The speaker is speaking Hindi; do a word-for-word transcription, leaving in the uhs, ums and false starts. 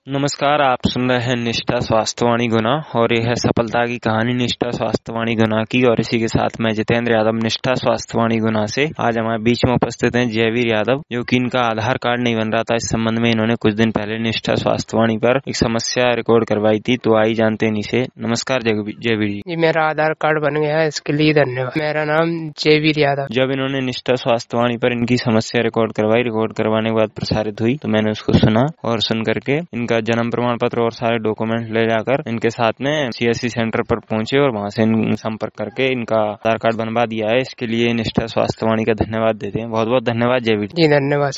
नमस्कार, आप सुन रहे हैं निष्ठा स्वास्थ्यवाणी गुना और यह है सफलता की कहानी निष्ठा स्वास्थ्यवाणी गुना की। और इसी के साथ मैं जितेंद्र यादव निष्ठा स्वास्थ्यवाणी गुना से। आज हमारे बीच में उपस्थित हैं जयवीर यादव, जो कि इनका आधार कार्ड नहीं बन रहा था। इस संबंध में इन्होंने कुछ दिन पहले निष्ठा स्वास्थ्यवाणी पर एक समस्या रिकॉर्ड करवाई थी, तो आई जानते हैं इनसे। नमस्कार जयवीर जी। जी, मेरा आधार कार्ड बन गया है, इसके लिए धन्यवाद। मेरा नाम जयवीर यादव। जब इन्होंने निष्ठा स्वास्थ्यवाणी पर इनकी समस्या रिकॉर्ड करवाई, रिकॉर्ड करवाने के बाद प्रसारित हुई, तो मैंने उसको सुना और सुन करके इनका जन्म प्रमाण पत्र और सारे डॉक्यूमेंट ले जाकर इनके साथ में सीएससी सेंटर पर पहुंचे और वहां से संपर्क करके इनका आधार कार्ड बनवा दिया है। इसके लिए निष्ठा स्वास्थ्यवाणी का धन्यवाद देते हैं। बहुत बहुत धन्यवाद जयवीर जी, धन्यवाद।